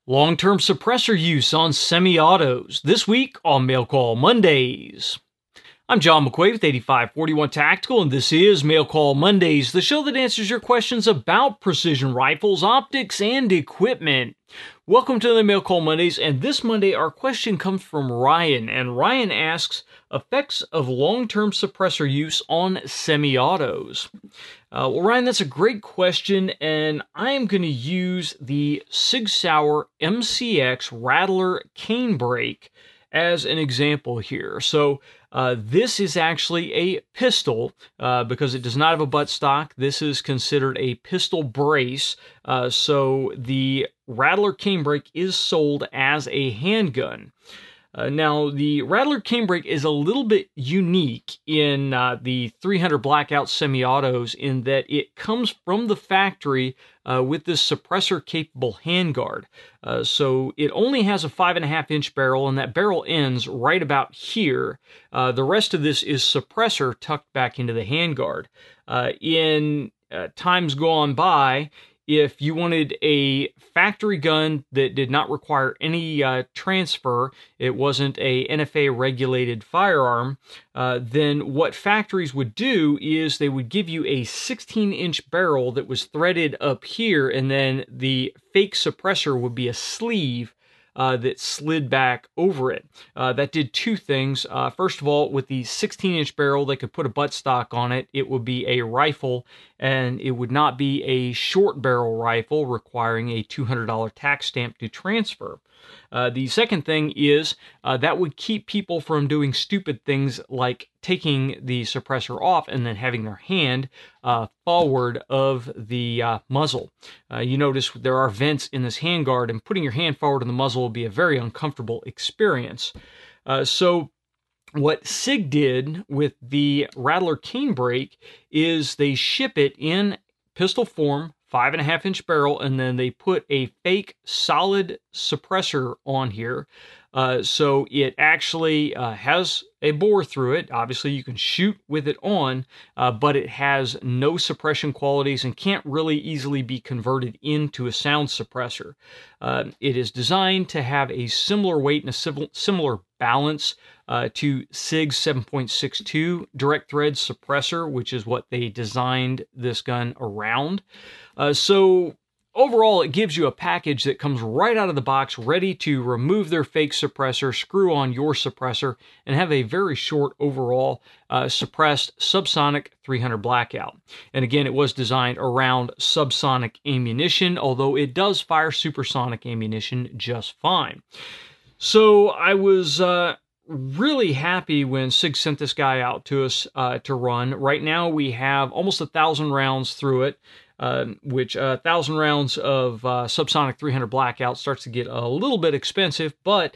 Long-term suppressor use on semi-autos. This week on Mail Call Mondays. I'm John McQuaid with 8541 Tactical, and this is Mail Call Mondays, the show that answers your questions about precision rifles, optics, and equipment. Welcome to the Mail Call Mondays, and this Monday our question comes from Ryan, and Ryan asks, effects of long-term suppressor use on semi-autos. Well, Ryan, that's a great question, and I am going to use the Sig Sauer MCX Rattler canebrake as an example here. So this is actually a pistol because it does not have a buttstock. This is considered a pistol brace. So the Rattler canebrake is sold as a handgun. Now, the Rattler canebrake is a little bit unique in the 300 Blackout semi-autos in that it comes from the factory with this suppressor-capable handguard. So it only has a 5.5-inch barrel, and that barrel ends right about here. The rest of this is suppressor tucked back into the handguard. In times gone by, if you wanted a factory gun that did not require any transfer, it wasn't a NFA-regulated firearm, then what factories would do is they would give you a 16-inch barrel that was threaded up here, and then the fake suppressor would be a sleeve that slid back over it. That did two things. First of all, with the 16-inch barrel, they could put a buttstock on it. It would be a rifle, and it would not be a short barrel rifle requiring a $200 tax stamp to transfer. The second thing is that would keep people from doing stupid things like taking the suppressor off and then having their hand forward of the muzzle. You notice there are vents in this handguard, and putting your hand forward in the muzzle will be a very uncomfortable experience. So what SIG did with the Rattler canebrake is they ship it in pistol form, 5.5-inch barrel, and then they put a fake solid suppressor on here. So it actually has a bore through it. Obviously, you can shoot with it on, but it has no suppression qualities and can't really easily be converted into a sound suppressor. It is designed to have a similar weight and a similar balance to SIG's 7.62 direct thread suppressor, which is what they designed this gun around. So overall, it gives you a package that comes right out of the box, ready to remove their fake suppressor, screw on your suppressor, and have a very short overall suppressed subsonic 300 Blackout. And again, it was designed around subsonic ammunition, although it does fire supersonic ammunition just fine. So I was really happy when SIG sent this guy out to us to run. Right now we have almost 1,000 rounds through it, which 1,000 rounds of subsonic 300 Blackout starts to get a little bit expensive, but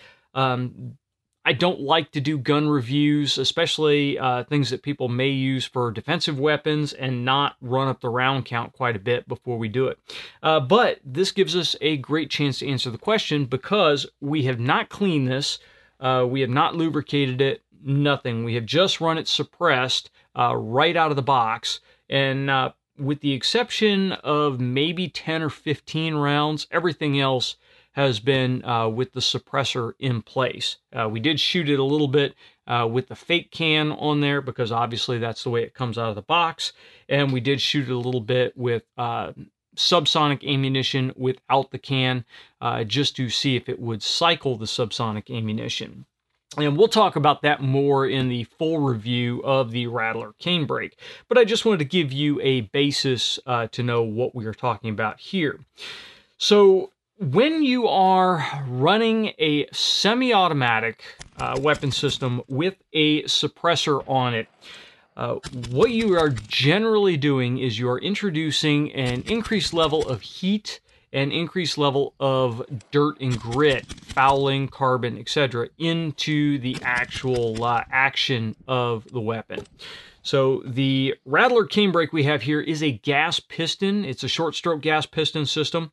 I don't like to do gun reviews, especially things that people may use for defensive weapons, and not run up the round count quite a bit before we do it. But this gives us a great chance to answer the question because we have not cleaned this. We have not lubricated it, nothing. We have just run it suppressed right out of the box. And with the exception of maybe 10 or 15 rounds, everything else has been with the suppressor in place. We did shoot it a little bit with the fake can on there because obviously that's the way it comes out of the box. And we did shoot it a little bit with subsonic ammunition without the can, just to see if it would cycle the subsonic ammunition. And we'll talk about that more in the full review of the Rattler canebrake. But I just wanted to give you a basis to know what we are talking about here. So when you are running a semi-automatic weapon system with a suppressor on it, what you are generally doing is you are introducing an increased level of heat, an increased level of dirt and grit, fouling, carbon, etc., into the actual action of the weapon. So the Rattler canebrake we have here is a gas piston. It's a short stroke gas piston system.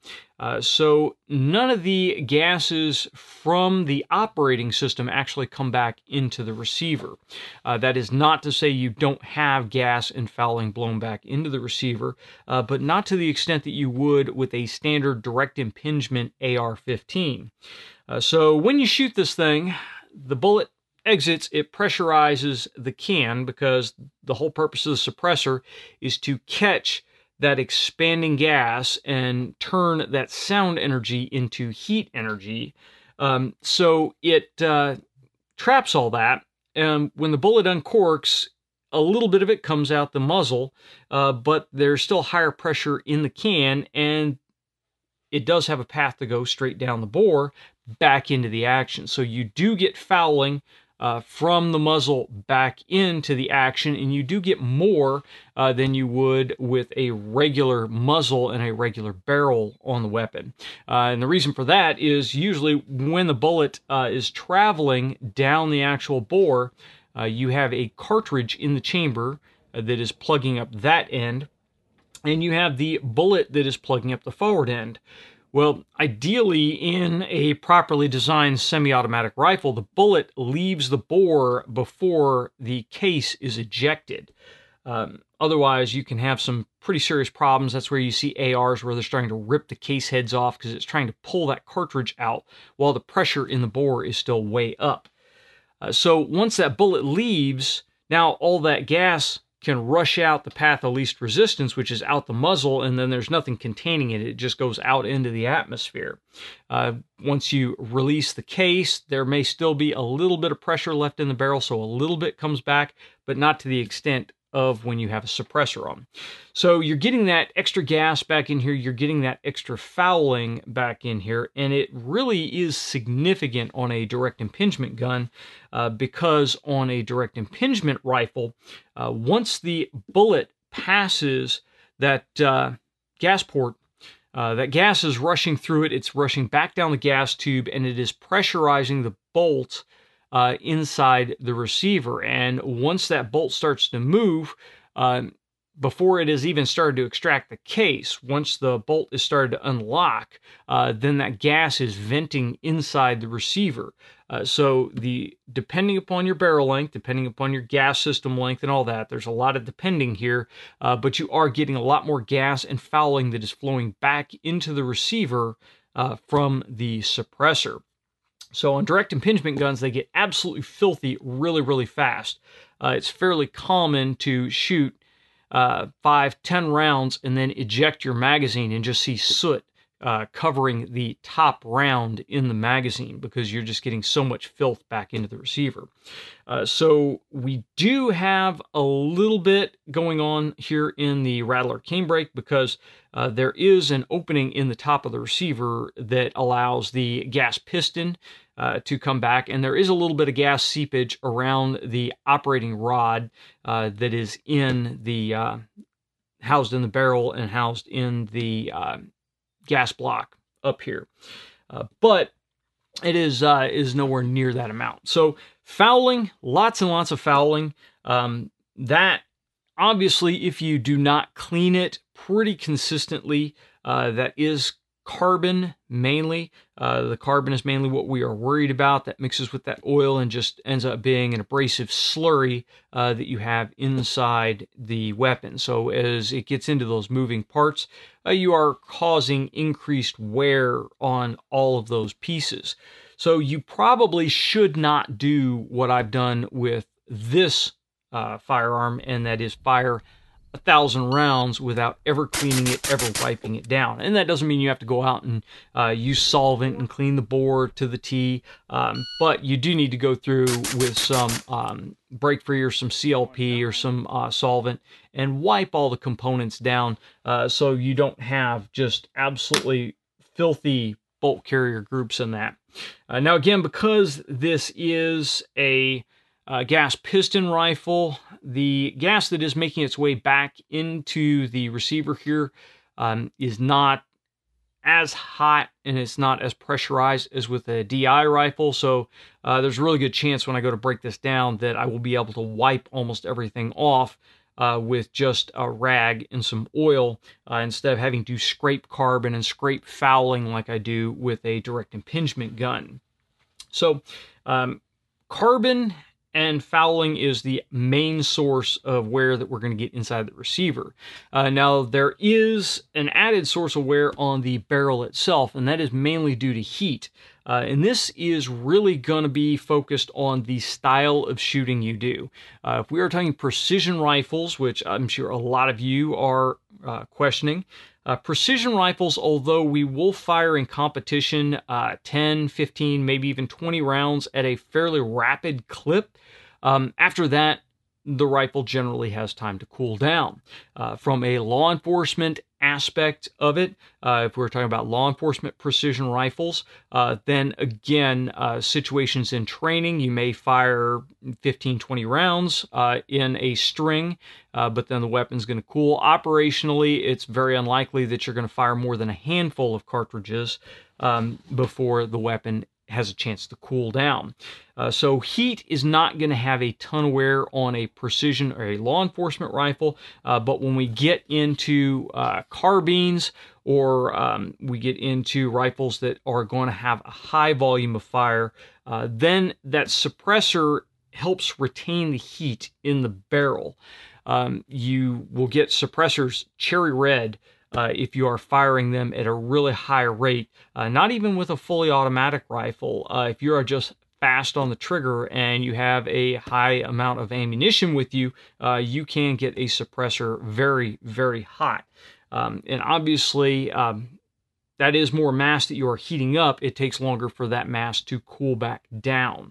So none of the gases from the operating system actually come back into the receiver. That is not to say you don't have gas and fouling blown back into the receiver, but not to the extent that you would with a standard direct impingement AR-15. So when you shoot this thing, the bullet exits, it pressurizes the can, because the whole purpose of the suppressor is to catch that expanding gas and turn that sound energy into heat energy. So it traps all that, and when the bullet uncorks, a little bit of it comes out the muzzle, but there's still higher pressure in the can, and it does have a path to go straight down the bore back into the action. So you do get fouling from the muzzle back into the action, and you do get more than you would with a regular muzzle and a regular barrel on the weapon. And the reason for that is usually when the bullet is traveling down the actual bore, you have a cartridge in the chamber that is plugging up that end, and you have the bullet that is plugging up the forward end. Well, ideally, in a properly designed semi-automatic rifle, the bullet leaves the bore before the case is ejected. Otherwise, you can have some pretty serious problems. That's where you see ARs where they're starting to rip the case heads off because it's trying to pull that cartridge out while the pressure in the bore is still way up. So once that bullet leaves, now all that gas can rush out the path of least resistance, which is out the muzzle, and then there's nothing containing it. It just goes out into the atmosphere. Once you release the case, there may still be a little bit of pressure left in the barrel, so a little bit comes back, but not to the extent of when you have a suppressor on. So you're getting that extra gas back in here, you're getting that extra fouling back in here, and it really is significant on a direct impingement gun, because on a direct impingement rifle, once the bullet passes that gas port, that gas is rushing through it, it's rushing back down the gas tube, and it is pressurizing the bolt inside the receiver. And once that bolt starts to move, before it has even started to extract the case, once the bolt is started to unlock, then that gas is venting inside the receiver. So depending upon your barrel length, depending upon your gas system length and all that, there's a lot of depending here, but you are getting a lot more gas and fouling that is flowing back into the receiver from the suppressor. So on direct impingement guns, they get absolutely filthy really, really fast. It's fairly common to shoot 5-10 rounds and then eject your magazine and just see soot covering the top round in the magazine because you're just getting so much filth back into the receiver. So we do have a little bit going on here in the Rattler canebrake because there is an opening in the top of the receiver that allows the gas piston to come back, and there is a little bit of gas seepage around the operating rod that is in the housed in the barrel and housed in the gas block up here, but it is nowhere near that amount. So fouling, lots and lots of fouling. That obviously, if you do not clean it pretty consistently, that is carbon mainly. The carbon is mainly what we are worried about. That mixes with that oil and just ends up being an abrasive slurry that you have inside the weapon. So as it gets into those moving parts, you are causing increased wear on all of those pieces. So you probably should not do what I've done with this firearm, and that is fire 1,000 rounds without ever cleaning it, ever wiping it down. And that doesn't mean you have to go out and use solvent and clean the bore to the T, but you do need to go through with some brake free or some CLP or some solvent and wipe all the components down so you don't have just absolutely filthy bolt carrier groups in that. Now again, because this is a gas piston rifle, the gas that is making its way back into the receiver here is not as hot and it's not as pressurized as with a DI rifle. So there's a really good chance when I go to break this down that I will be able to wipe almost everything off with just a rag and some oil instead of having to scrape carbon and scrape fouling like I do with a direct impingement gun. So carbon and fouling is the main source of wear that we're going to get inside the receiver. Now, there is an added source of wear on the barrel itself, and that is mainly due to heat. And this is really going to be focused on the style of shooting you do. If we are talking precision rifles, which I'm sure a lot of you are questioning, precision rifles, although we will fire in competition 10, 15, maybe even 20 rounds at a fairly rapid clip, after that, the rifle generally has time to cool down. From a law enforcement aspect of it, if we're talking about law enforcement precision rifles, then again, situations in training, you may fire 15, 20 rounds in a string, but then the weapon's going to cool. Operationally, it's very unlikely that you're going to fire more than a handful of cartridges before the weapon has a chance to cool down. So heat is not going to have a ton of wear on a precision or a law enforcement rifle, but when we get into carbines or we get into rifles that are going to have a high volume of fire, then that suppressor helps retain the heat in the barrel. You will get suppressors cherry red if you are firing them at a really high rate, not even with a fully automatic rifle. If you are just fast on the trigger and you have a high amount of ammunition with you, you can get a suppressor very, very hot. And obviously, that is more mass that you are heating up. It takes longer for that mass to cool back down.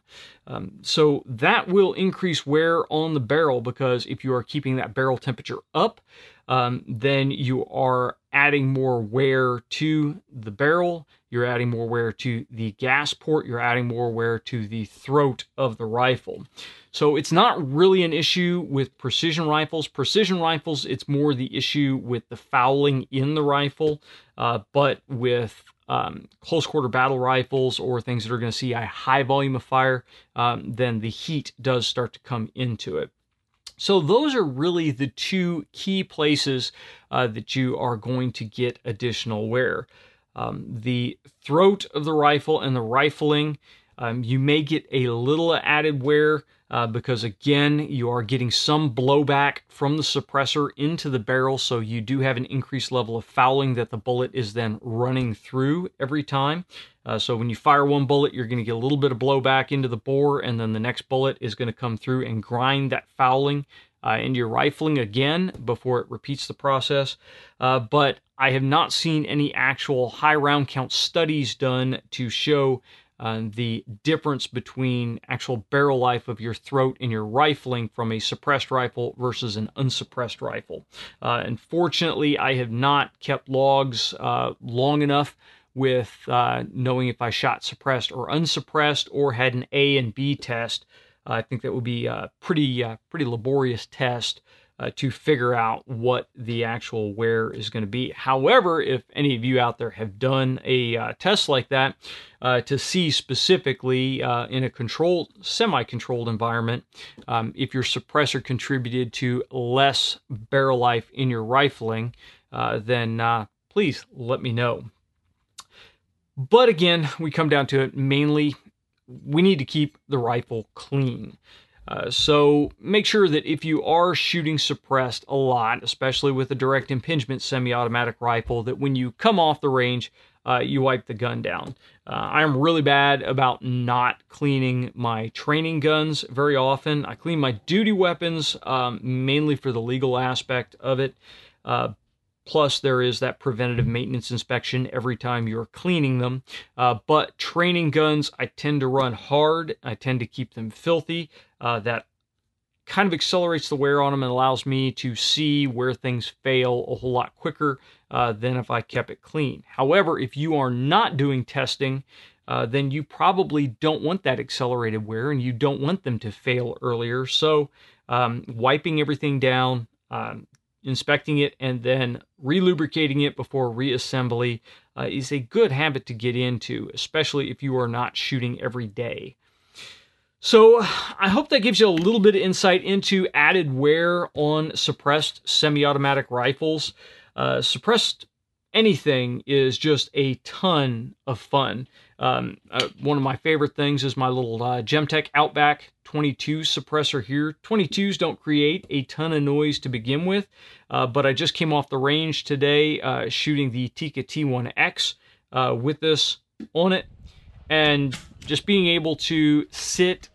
So that will increase wear on the barrel, because if you are keeping that barrel temperature up, then you are adding more wear to the barrel, you're adding more wear to the gas port, you're adding more wear to the throat of the rifle. So it's not really an issue with precision rifles. Precision rifles, it's more the issue with the fouling in the rifle, but with close quarter battle rifles or things that are going to see a high volume of fire, then the heat does start to come into it. So those are really the two key places that you are going to get additional wear. The throat of the rifle and the rifling, you may get a little added wear because, again, you are getting some blowback from the suppressor into the barrel, so you do have an increased level of fouling that the bullet is then running through every time. So when you fire one bullet, you're going to get a little bit of blowback into the bore, and then the next bullet is going to come through and grind that fouling into your rifling again before it repeats the process. But I have not seen any actual high round count studies done to show the difference between actual barrel life of your throat and your rifling from a suppressed rifle versus an unsuppressed rifle. Unfortunately, I have not kept logs long enough with knowing if I shot suppressed or unsuppressed or had an A and B test. I think that would be a pretty laborious test to figure out what the actual wear is going to be. However, if any of you out there have done a test like that to see specifically in a controlled, semi-controlled environment, if your suppressor contributed to less barrel life in your rifling, then please let me know. But again, we come down to it, mainly we need to keep the rifle clean. So make sure that if you are shooting suppressed a lot, especially with a direct impingement semi-automatic rifle, that when you come off the range, you wipe the gun down. I am really bad about not cleaning my training guns very often. I clean my duty weapons mainly for the legal aspect of it. Plus, there is that preventative maintenance inspection every time you're cleaning them. But training guns, I tend to run hard. I tend to keep them filthy. That kind of accelerates the wear on them and allows me to see where things fail a whole lot quicker than if I kept it clean. However, if you are not doing testing, then you probably don't want that accelerated wear and you don't want them to fail earlier. So wiping everything down, inspecting it, and then relubricating it before reassembly is a good habit to get into, especially if you are not shooting every day. So I hope that gives you a little bit of insight into added wear on suppressed semi-automatic rifles. Suppressed anything is just a ton of fun. One of my favorite things is my little Gemtech Outback 22 suppressor here. 22s don't create a ton of noise to begin with, but I just came off the range today shooting the Tikka T1X with this on it, and just being able to sit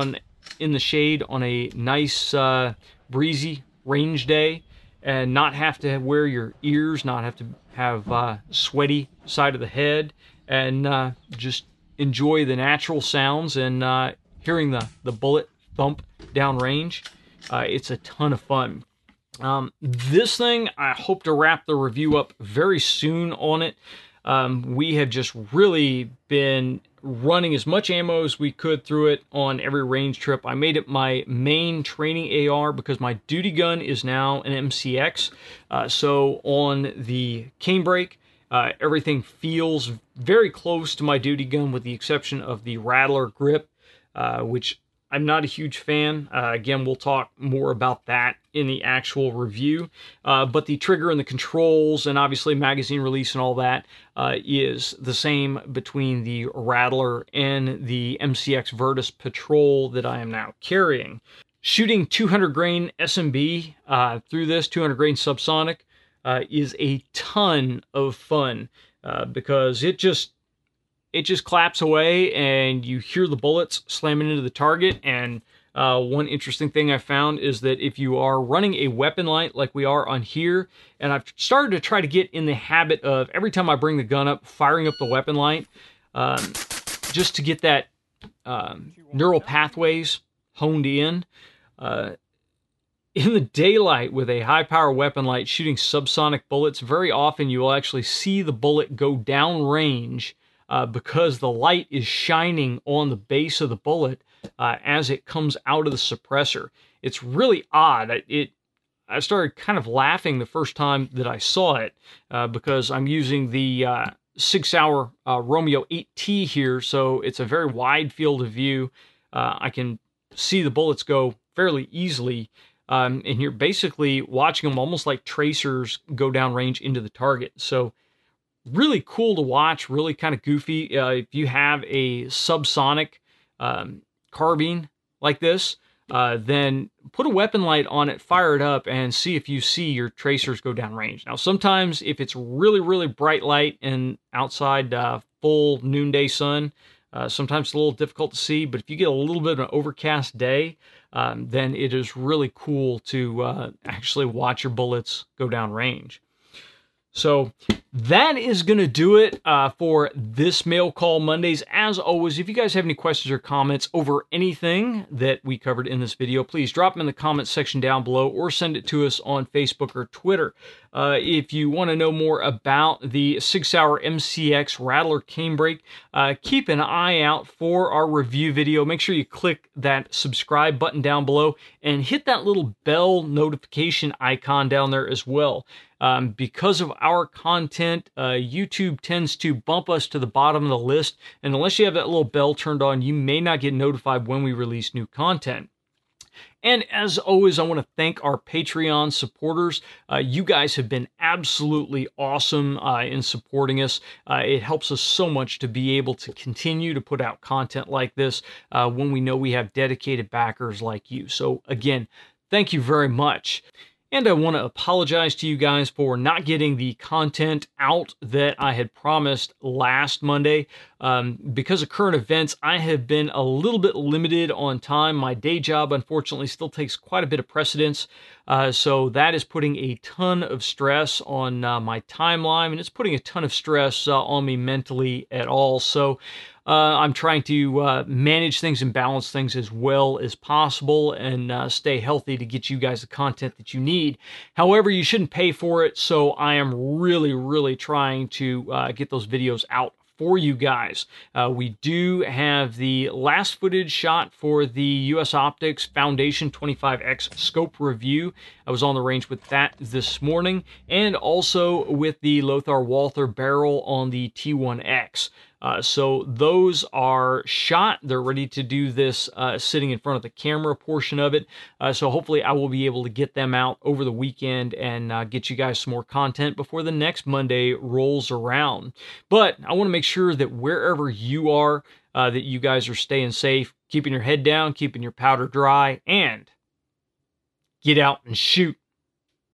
in the shade on a nice breezy range day and not have to wear your ears, not have to have sweaty side of the head, and just enjoy the natural sounds and hearing the bullet thump downrange. It's a ton of fun. This thing, I hope to wrap the review up very soon on it. We have just really been running as much ammo as we could through it on every range trip. I made it my main training AR because my duty gun is now an MCX. So on the canebrake, everything feels very close to my duty gun with the exception of the Rattler grip, which I'm not a huge fan. Again, we'll talk more about that in the actual review. But the trigger and the controls and obviously magazine release and all that is the same between the Rattler and the MCX Virtus Patrol that I am now carrying. Shooting 200 grain SMB through this, 200 grain subsonic, is a ton of fun because it just claps away and you hear the bullets slamming into the target. And one interesting thing I found is that if you are running a weapon light like we are on here, and I've started to try to get in the habit of every time I bring the gun up, firing up the weapon light, just to get that neural pathways honed in. In the daylight with a high power weapon light shooting subsonic bullets, very often you will actually see the bullet go down range because the light is shining on the base of the bullet as it comes out of the suppressor. It's really odd. I started kind of laughing the first time that I saw it because I'm using the Sig Sauer Romeo 8T here, so it's a very wide field of view. I can see the bullets go fairly easily, and you're basically watching them almost like tracers go down range into the target. So really cool to watch, really kind of goofy. If you have a subsonic carbine like this, then put a weapon light on it, fire it up, and see if you see your tracers go down range. Now, sometimes if it's really, really bright light and outside full noonday sun, sometimes it's a little difficult to see, but if you get a little bit of an overcast day, then it is really cool to actually watch your bullets go down range. So that is going to do it for this Mail Call Mondays. As always, if you guys have any questions or comments over anything that we covered in this video, please drop them in the comments section down below or send it to us on Facebook or Twitter. If you want to know more about the Sig Sauer MCX Rattler canebrake, keep an eye out for our review video. Make sure you click that subscribe button down below and hit that little bell notification icon down there as well. Because of our content, YouTube tends to bump us to the bottom of the list, and unless you have that little bell turned on, you may not get notified when we release new content. And as always, I want to thank our Patreon supporters. You guys have been absolutely awesome in supporting us. It helps us so much to be able to continue to put out content like this when we know we have dedicated backers like you. So again, thank you very much. And I want to apologize to you guys for not getting the content out that I had promised last Monday. Because of current events, I have been a little bit limited on time. My day job, unfortunately, still takes quite a bit of precedence. So that is putting a ton of stress on my timeline, and it's putting a ton of stress on me mentally at all. So I'm trying to manage things and balance things as well as possible and stay healthy to get you guys the content that you need. However, you shouldn't pay for it, so I am really, really trying to get those videos out for you guys. We do have the last footage shot for the US Optics Foundation 25X scope review. I was on the range with that this morning, and also with the Lothar Walther barrel on the T1X. So those are shot. They're ready to do this sitting in front of the camera portion of it. So hopefully I will be able to get them out over the weekend and get you guys some more content before the next Monday rolls around. But I want to make sure that wherever you are, that you guys are staying safe, keeping your head down, keeping your powder dry, and get out and shoot.